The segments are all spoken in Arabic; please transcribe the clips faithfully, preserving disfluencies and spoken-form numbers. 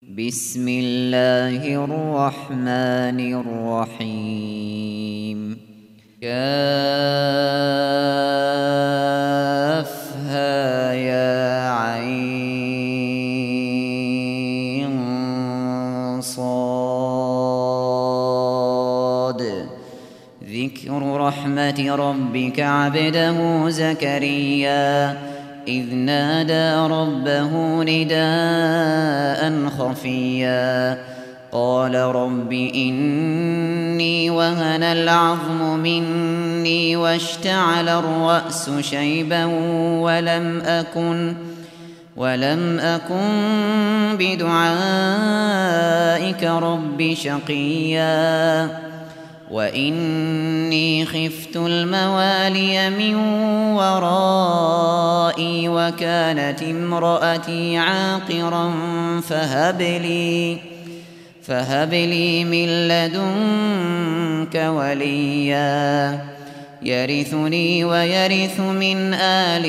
بسم الله الرحمن الرحيم كافها يا عين صاد ذكر رحمة ربك عبده زكريا إذ نادى ربه نداء خفيا قال رب إني وهن العظم مني واشتعل الرأس شيبا ولم أكن ولم أكن بدعائك رب شقيا وإني خفت الموالي من ورائي وكانت امرأتي عاقرا فهب لي فهب لي من لدنك وليا يرثني ويرث من آل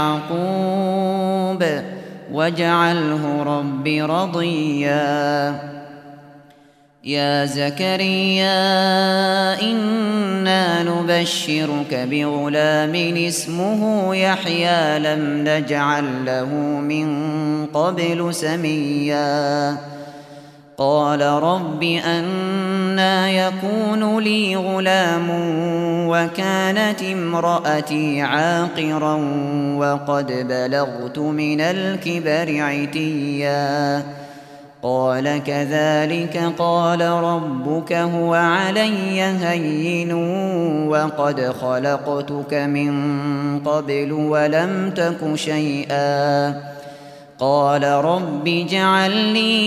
يعقوب واجعله رب رضيا يا زكريا إنا نبشرك بغلام اسمه يحيى لم نجعل له من قبل سميا قال رب أنى يكون لي غلام وكانت امرأتي عاقرا وقد بلغت من الكبر عتيا قال كذلك قال ربك هو علي هين وقد خلقتك من قبل ولم تك شيئا قال رب اجعل لي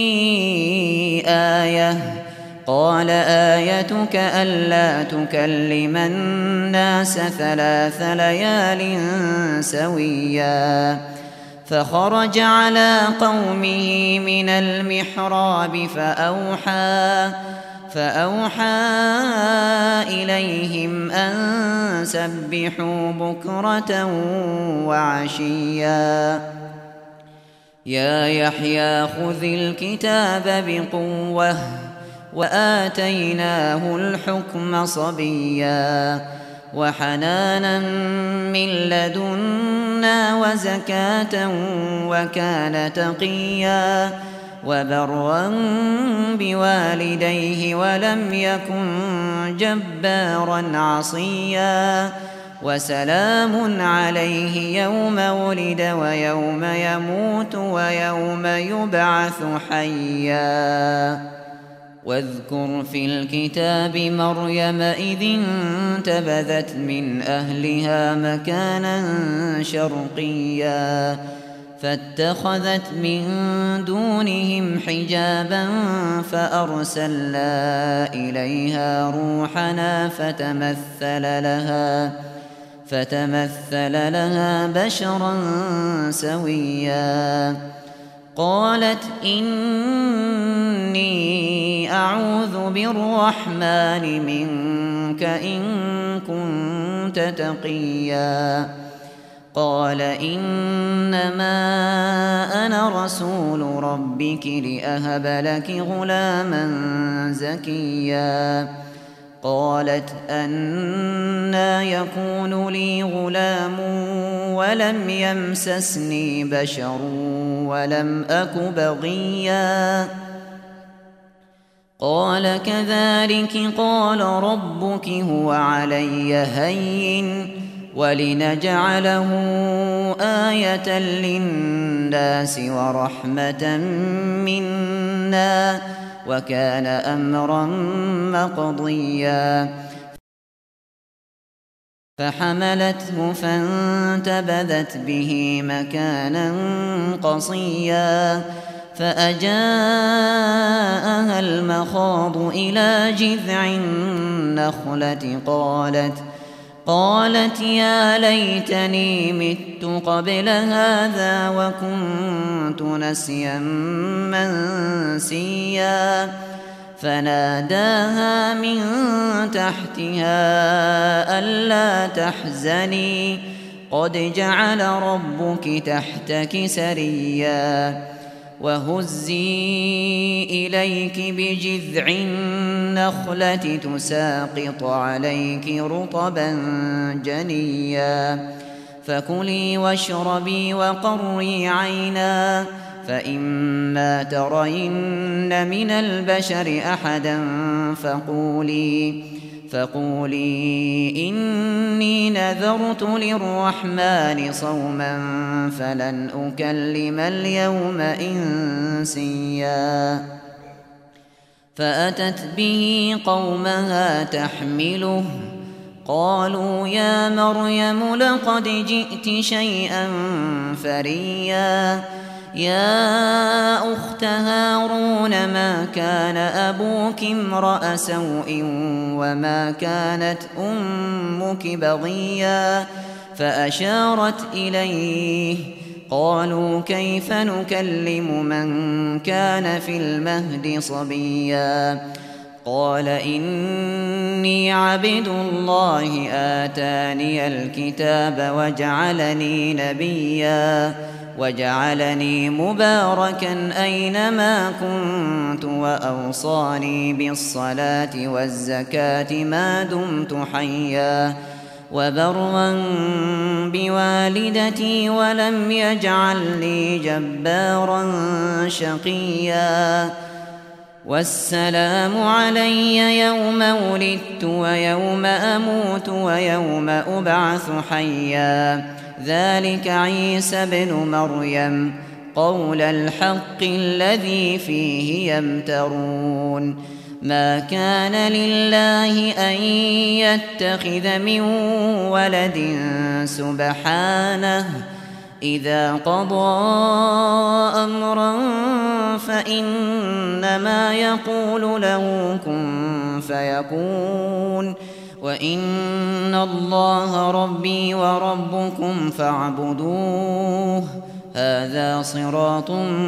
آية قال آيتك ألا تكلم الناس ثلاث ليال سويا فخرج على قومه من المحراب فأوحى فأوحى إليهم أن سبحوا بكرة وعشيا يا يحيى خذ الكتاب بقوة وآتيناه الحكم صبيا وحنانا من لدنا وزكاة وكان تقيا وبرا بوالديه ولم يكن جبارا عصيا وسلام عليه يوم ولد ويوم يموت ويوم يبعث حيا واذكر في الكتاب مريم إذ انتبذت من أهلها مكانا شرقيا فاتخذت من دونهم حجابا فأرسلنا إليها روحنا فتمثل لها فتمثل لها بشرا سويا قالت إني أعوذ بالرحمن منك إن كنت تقيا قال إنما أنا رسول ربك لأهب لك غلاما زكيا قالت أنى يكون لي غلام ولم يمسسني بشر ولم أك بغيا قال كذلك قال ربك هو علي هين ولنجعله آية للناس ورحمة منا وكان أمرا مقضيا فحملته فانتبذت به مكانا قصيا فأجاءها المخاض إلى جذع النخلة قالت قالت يا ليتني مت قبل هذا وكنت نسيا منسيا فناداها من تحتها ألا تحزني قد جعل ربك تحتك سريا وهزي إليك بجذع النخلة تساقط عليك رطبا جنيا فكلي واشربي وقري عينا فإما ترين من البشر أحدا فقولي فقولي إني نذرت للرحمن صوما فلن أكلم اليوم إنسيا فأتت به قومها تحمله قالوا يا مريم لقد جئت شيئا فريا يا أخت هارون ما كان أبوك امرأ سوء وما كانت أمك بغيا فأشارت إليه قالوا كيف نكلم من كان في المهد صبيا قال إني عبد الله آتاني الكتاب وجعلني نبيا وجعلني مباركا أينما كنت وأوصاني بالصلاة والزكاة ما دمت حيا وبرا بوالدتي ولم يجعلني جبارا شقيا والسلام علي يوم ولدت ويوم أموت ويوم أبعث حيا ذلك عيسى ابن مريم قول الحق الذي فيه يمترون ما كان لله أن يتخذ من ولد سبحانه إذا قضى أمرا فإنما يقول له كن فيكون وإن الله ربي وربكم فاعبدوه هذا صراط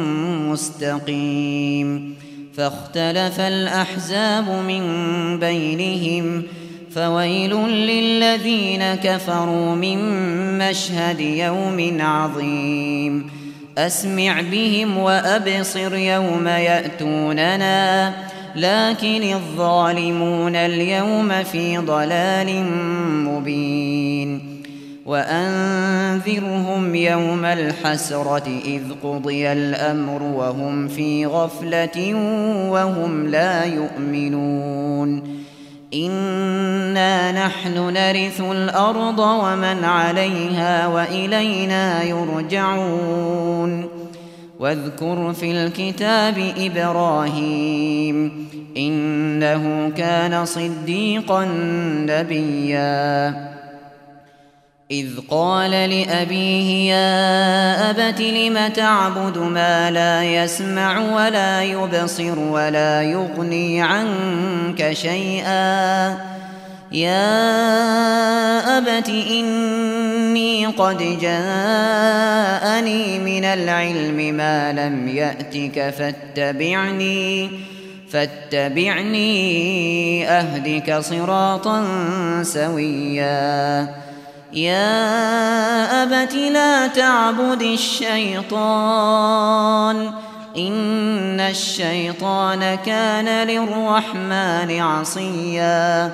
مستقيم فاختلف الأحزاب من بينهم فويل للذين كفروا من مشهد يوم عظيم أسمع بهم وأبصر يوم يأتوننا لكن الظالمون اليوم في ضلال مبين وأنذرهم يوم الحسرة إذ قضي الأمر وهم في غفلة وهم لا يؤمنون إنا نحن نرث الأرض ومن عليها وإلينا يرجعون واذكر في الكتاب إبراهيم إنه كان صديقا نبيا إذ قال لأبيه يا أبت لم تعبد ما لا يسمع ولا يبصر ولا يغني عنك شيئا يا أبت إني قد جاءني من العلم ما لم يأتك فاتبعني فاتبعني أهدك صراطا سويا يا أبت لا تعبد الشيطان إن الشيطان كان للرحمن عصيا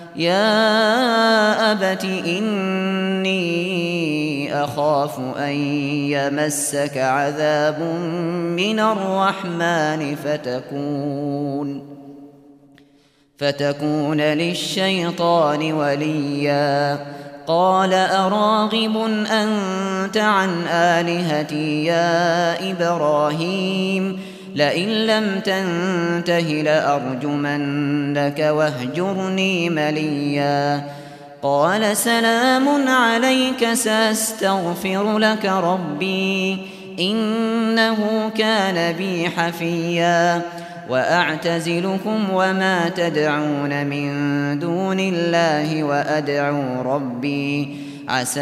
يا أبت إني أخاف أن يمسك عذاب من الرحمن فتكون فتكون للشيطان وليا قال أراغب أنت عن آلهتي يا إبراهيم لئن لم تنته لأرجمنك واهجرني مليا قال سلام عليك سأستغفر لك ربي إنه كان بي حفيا وأعتزلكم وما تدعون من دون الله وأدعو ربي عسى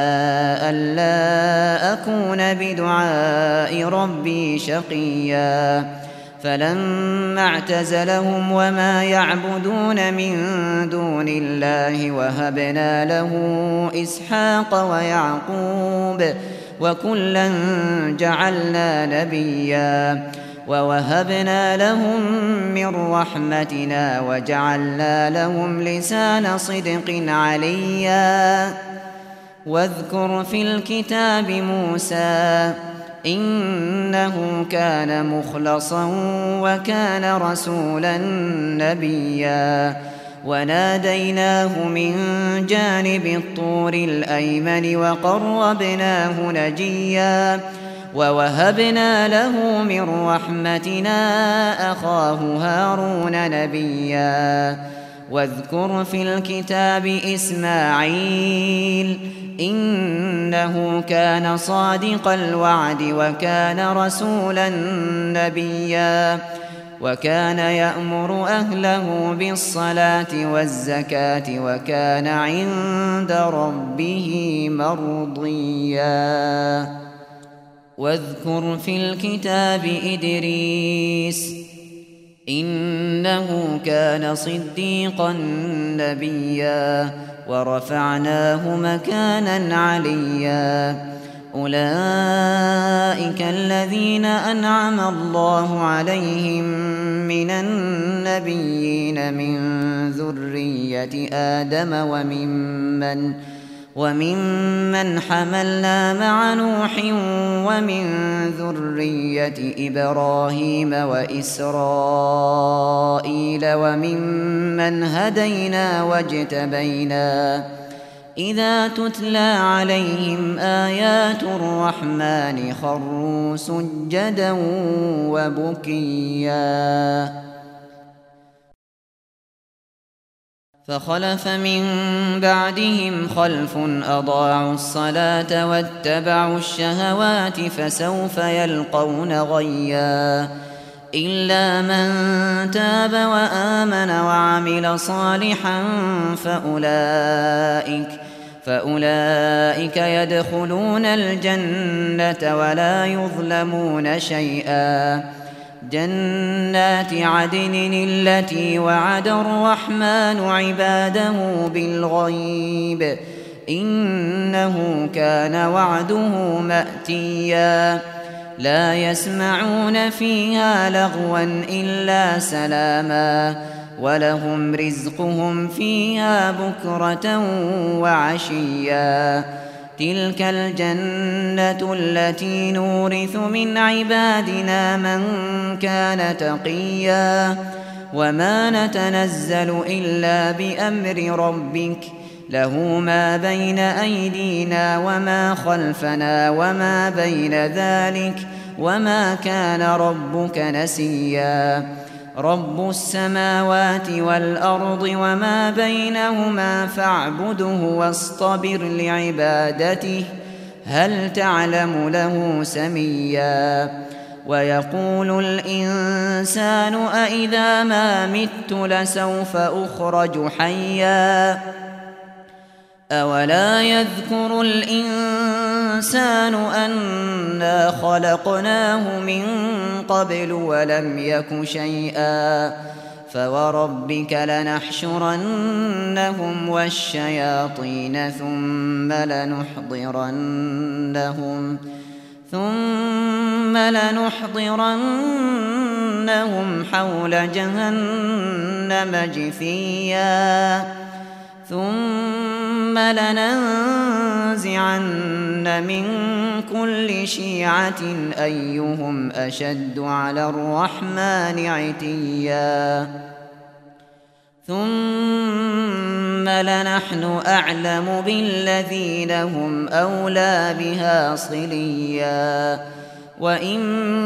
ألا أكون بدعاء ربي شقيا فلما اعتزلهم وما يعبدون من دون الله وهبنا له إسحاق ويعقوب وكلا جعلنا نبيا ووهبنا لهم من رحمتنا وجعلنا لهم لسان صدق عليا واذكر في الكتاب موسى إنه كان مخلصا وكان رسولا نبيا وناديناه من جانب الطور الأيمن وقربناه نجيا ووهبنا له من رحمتنا أخاه هارون نبيا واذكر في الكتاب إسماعيل إنه كان صادق الوعد وكان رسولا نبيا وكان يأمر أهله بالصلاة والزكاة وكان عند ربه مرضيا واذكر في الكتاب إدريس إنه كان صديقا نبيا ورفعناه مكانا عليا أولئك الذين أنعم الله عليهم من النبيين من ذرية آدم وممن وممن حملنا مع نوح ومن ذرية إبراهيم وإسرائيل وممن هدينا واجتبينا إذا تتلى عليهم آيات الرحمن خروا سجدا وبكيا فخلف من بعدهم خلف أضاعوا الصلاة واتبعوا الشهوات فسوف يلقون غيا إلا من تاب وآمن وعمل صالحا فأولئك فأولئك يدخلون الجنة ولا يظلمون شيئا جنات عدن التي وعد الرحمن عباده بالغيب إنه كان وعده مأتيا لا يسمعون فيها لغوا إلا سلاما ولهم رزقهم فيها بكرة وعشيا تلك الجنة التي نورث من عبادنا من كان تقيا وما نتنزل إلا بأمر ربك له ما بين أيدينا وما خلفنا وما بين ذلك وما كان ربك نسيا رب السماوات والأرض وما بينهما فاعبده واصطبر لعبادته هل تعلم له سميا ويقول الإنسان أإذا ما مت لسوف أخرج حيا أولا يذكر الإنسان أنا خلقناه من قبل ولم يك شيئا فوربك لنحشرنهم والشياطين ثم لنحضرنهم ثم لنحضرنهم حول جهنم جثيا ثم لننزعن من كل شيعة أيهم أشد على الرحمن عتيا ثم لنحن أعلم بالذين هم أولى بها صليا وإن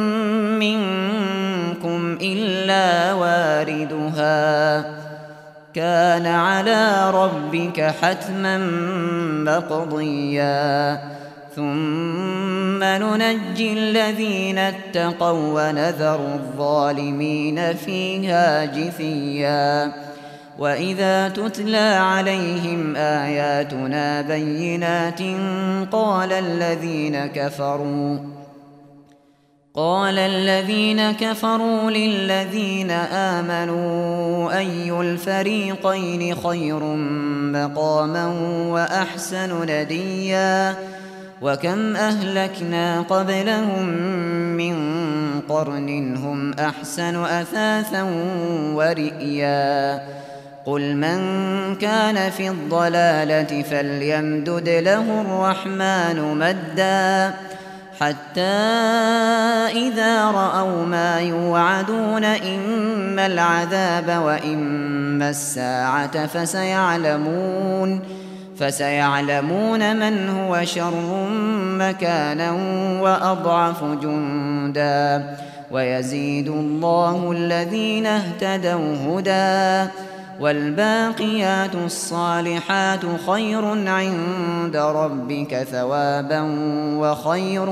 منكم إلا واردها كان على ربك حتما مقضيا ثم ننجي الذين اتقوا ونذر الظالمين فيها جثيا وإذا تتلى عليهم آياتنا بينات قال الذين كفروا قال الذين كفروا للذين آمنوا أي الفريقين خير مقاما وأحسن نديا وكم أهلكنا قبلهم من قرن هم أحسن أثاثا ورئيا قل من كان في الضلالة فليمدد له الرحمن مدا حتى إذا رأوا ما يوعدون إما العذاب وإما الساعة فسيعلمون فسيعلمون من هو شر مكانا وأضعف جندا ويزيد الله الذين اهتدوا هدى والباقيات الصالحات خير عند ربك ثوابا وخير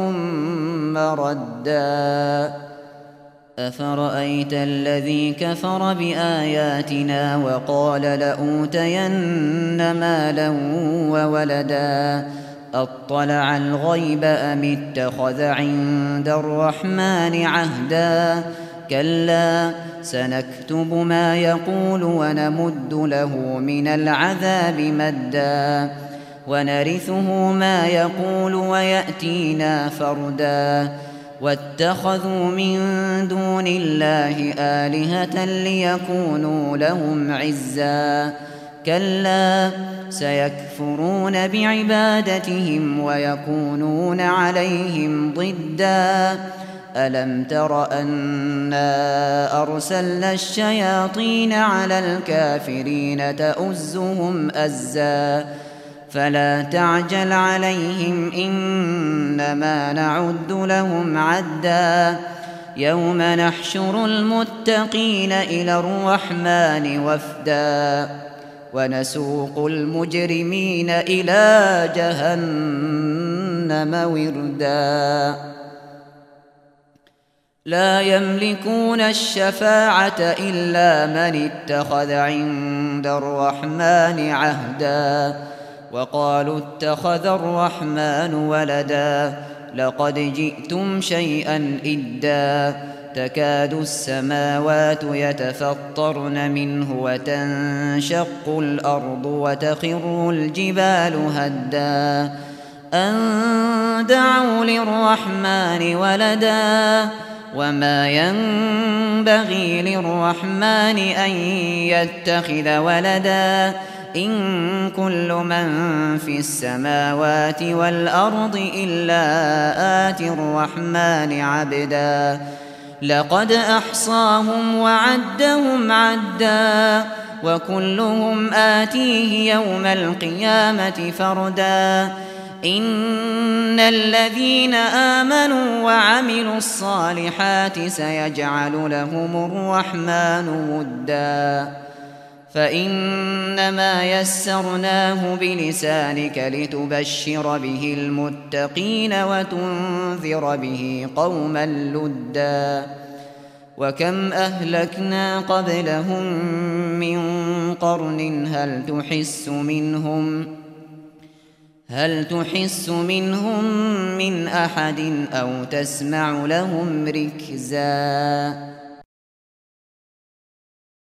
مردا أفرأيت الذي كفر بآياتنا وقال لأوتين مالا وولدا أطلع الغيب أم اتخذ عند الرحمن عهدا كلا سنكتب ما يقول ونمد له من العذاب مدا ونرثه ما يقول ويأتينا فردا واتخذوا من دون الله آلهة ليكونوا لهم عزا كلا سيكفرون بعبادتهم ويكونون عليهم ضدا ألم تر أنا أرسلنا الشياطين على الكافرين تؤزهم أزا فلا تعجل عليهم إنما نعد لهم عدا يوم نحشر المتقين إلى الرحمن وفدا ونسوق المجرمين إلى جهنم وردا لا يملكون الشفاعة إلا من اتخذ عند الرحمن عهدا وقالوا اتخذ الرحمن ولدا لقد جئتم شيئا إدا تكاد السماوات يتفطرن منه وتنشق الأرض وتخر الجبال هدا أن دعوا للرحمن ولدا وما ينبغي للرحمن أن يتخذ ولدا إن كل من في السماوات والأرض إلا آتي الرحمن عبدا لقد أحصاهم وعدهم عدا وكلهم آتيه يوم القيامة فردا إن الذين آمنوا وعملوا الصالحات سيجعل لهم الرحمن ودا فإنما يسرناه بلسانك لتبشر به المتقين وتنذر به قوما لدا وكم أهلكنا قبلهم من قرن هل تحس منهم هل تحس منهم من أحد أو تسمع لهم ركزا